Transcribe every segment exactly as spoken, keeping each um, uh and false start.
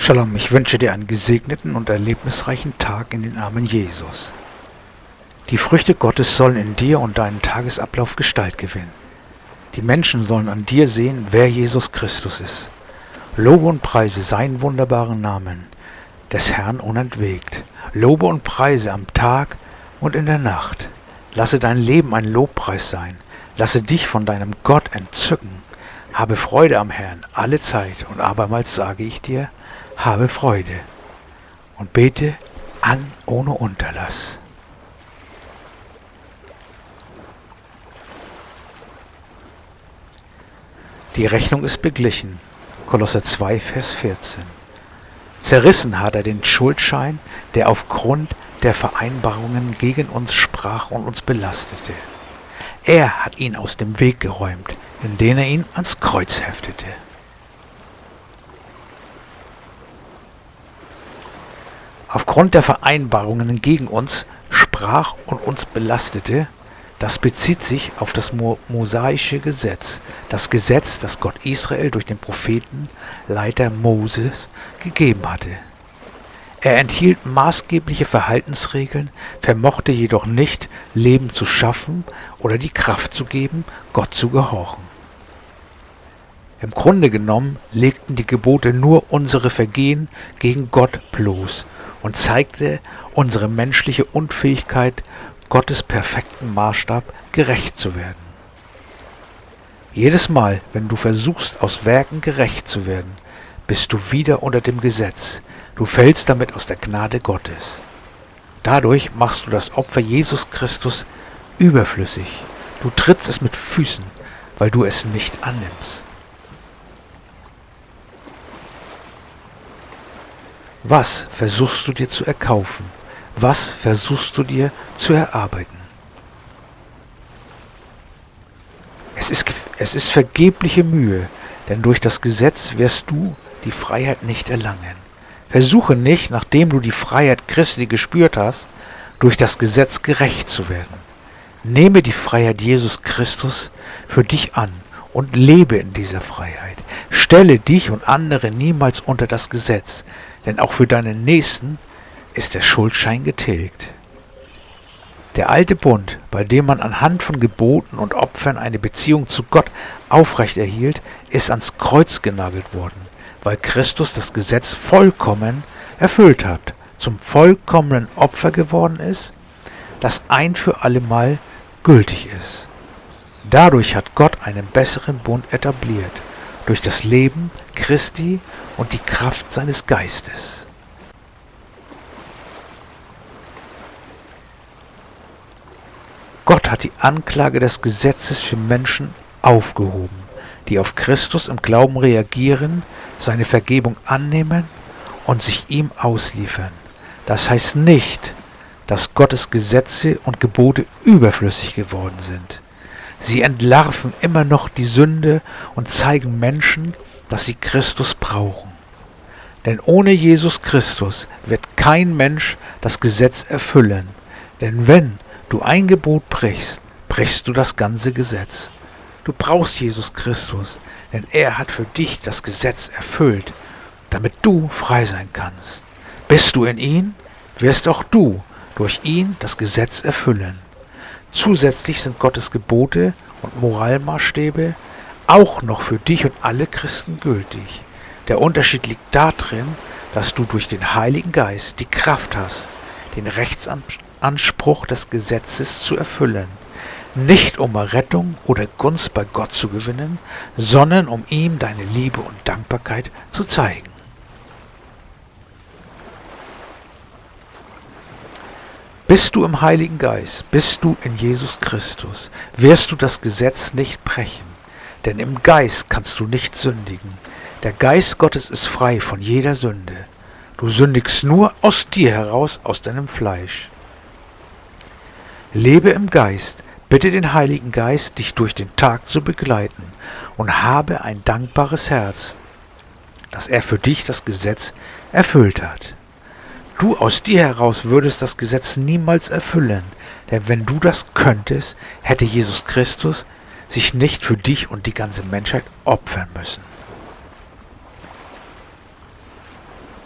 Shalom, ich wünsche dir einen gesegneten und erlebnisreichen Tag in den Armen Jesus. Die Früchte Gottes sollen in dir und deinen Tagesablauf Gestalt gewinnen. Die Menschen sollen an dir sehen, wer Jesus Christus ist. Lobe und preise seinen wunderbaren Namen, des Herrn unentwegt. Lobe und preise am Tag und in der Nacht. Lasse dein Leben ein Lobpreis sein. Lasse dich von deinem Gott entzücken. Habe Freude am Herrn alle Zeit. Und abermals sage ich dir, habe Freude und bete an ohne Unterlass. Die Rechnung ist beglichen. Kolosser zwei, Vers vierzehn. Zerrissen hat er den Schuldschein, der aufgrund der Vereinbarungen gegen uns sprach und uns belastete. Er hat ihn aus dem Weg geräumt, indem er ihn ans Kreuz heftete. Aufgrund der Vereinbarungen gegen uns sprach und uns belastete, das bezieht sich auf das Mo- mosaische Gesetz, das Gesetz, das Gott Israel durch den Propheten Leiter Moses gegeben hatte. Er enthielt maßgebliche Verhaltensregeln, vermochte jedoch nicht, Leben zu schaffen oder die Kraft zu geben, Gott zu gehorchen. Im Grunde genommen legten die Gebote nur unsere Vergehen gegen Gott bloß und zeigte unsere menschliche Unfähigkeit, Gottes perfekten Maßstab gerecht zu werden. Jedes Mal, wenn du versuchst, aus Werken gerecht zu werden, bist du wieder unter dem Gesetz. Du fällst damit aus der Gnade Gottes. Dadurch machst du das Opfer Jesus Christus überflüssig. Du trittst es mit Füßen, weil du es nicht annimmst. Was versuchst du dir zu erkaufen? Was versuchst du dir zu erarbeiten? Es ist, es ist vergebliche Mühe, denn durch das Gesetz wirst du die Freiheit nicht erlangen. Versuche nicht, nachdem du die Freiheit Christi gespürt hast, durch das Gesetz gerecht zu werden. Nehme die Freiheit Jesus Christus für dich an und lebe in dieser Freiheit. Stelle dich und andere niemals unter das Gesetz, denn auch für deinen Nächsten ist der Schuldschein getilgt. Der alte Bund, bei dem man anhand von Geboten und Opfern eine Beziehung zu Gott aufrechterhielt, ist ans Kreuz genagelt worden, weil Christus das Gesetz vollkommen erfüllt hat, zum vollkommenen Opfer geworden ist, das ein für allemal gültig ist. Dadurch hat Gott einen besseren Bund etabliert, durch das Leben Christi und die Kraft seines Geistes. Gott hat die Anklage des Gesetzes für Menschen aufgehoben, die auf Christus im Glauben reagieren, seine Vergebung annehmen und sich ihm ausliefern. Das heißt nicht, dass Gottes Gesetze und Gebote überflüssig geworden sind. Sie entlarven immer noch die Sünde und zeigen Menschen, dass sie Christus brauchen. Denn ohne Jesus Christus wird kein Mensch das Gesetz erfüllen. Denn wenn du ein Gebot brichst, brichst du das ganze Gesetz. Du brauchst Jesus Christus, denn er hat für dich das Gesetz erfüllt, damit du frei sein kannst. Bist du in ihm, wirst auch du durch ihn das Gesetz erfüllen. Zusätzlich sind Gottes Gebote und Moralmaßstäbe auch noch für dich und alle Christen gültig. Der Unterschied liegt darin, dass du durch den Heiligen Geist die Kraft hast, den Rechtsanspruch des Gesetzes zu erfüllen. Nicht um Errettung oder Gunst bei Gott zu gewinnen, sondern um ihm deine Liebe und Dankbarkeit zu zeigen. Bist du im Heiligen Geist, bist du in Jesus Christus, wirst du das Gesetz nicht brechen, denn im Geist kannst du nicht sündigen. Der Geist Gottes ist frei von jeder Sünde. Du sündigst nur aus dir heraus, aus deinem Fleisch. Lebe im Geist, bitte den Heiligen Geist, dich durch den Tag zu begleiten und habe ein dankbares Herz, dass er für dich das Gesetz erfüllt hat. Du aus dir heraus würdest das Gesetz niemals erfüllen, denn wenn du das könntest, hätte Jesus Christus sich nicht für dich und die ganze Menschheit opfern müssen.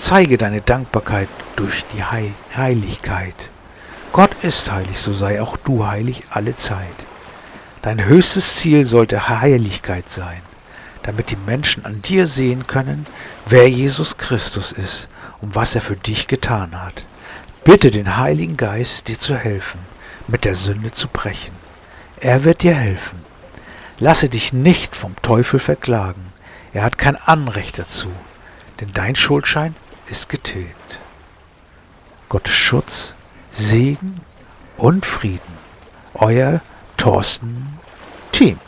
Zeige deine Dankbarkeit durch die Heil Heiligkeit. Gott ist heilig, so sei auch du heilig alle Zeit. Dein höchstes Ziel sollte Heiligkeit sein, damit die Menschen an dir sehen können, wer Jesus Christus ist und was er für dich getan hat. Bitte den Heiligen Geist, dir zu helfen, mit der Sünde zu brechen. Er wird dir helfen. Lasse dich nicht vom Teufel verklagen. Er hat kein Anrecht dazu, denn dein Schuldschein ist getilgt. Gottes Schutz, Segen und Frieden. Euer Thorsten Thiem.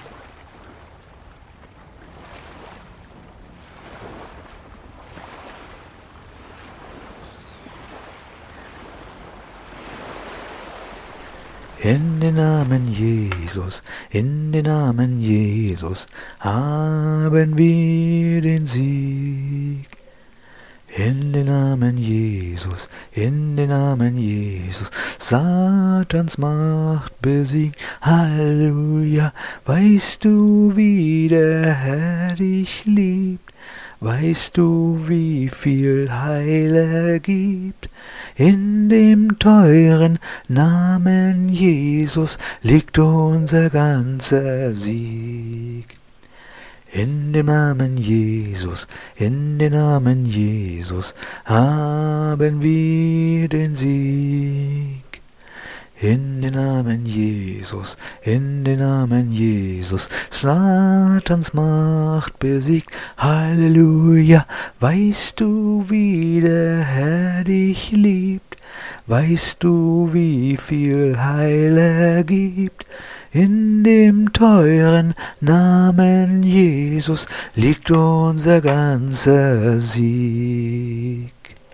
In den Namen Jesus, in den Namen Jesus haben wir den Sieg. In den Namen Jesus, in den Namen Jesus, Satans Macht besiegt. Halleluja, weißt du, wie der Herr dich liebt? Weißt du, wie viel Heil er gibt? In dem teuren Namen Jesus liegt unser ganzer Sieg. In dem Namen Jesus, in dem Namen Jesus haben wir den Sieg. In den Namen Jesus, in den Namen Jesus, Satans Macht besiegt. Halleluja, weißt du, wie der Herr dich liebt? Weißt du, wie viel Heil er gibt? In dem teuren Namen Jesus liegt unser ganzer Sieg.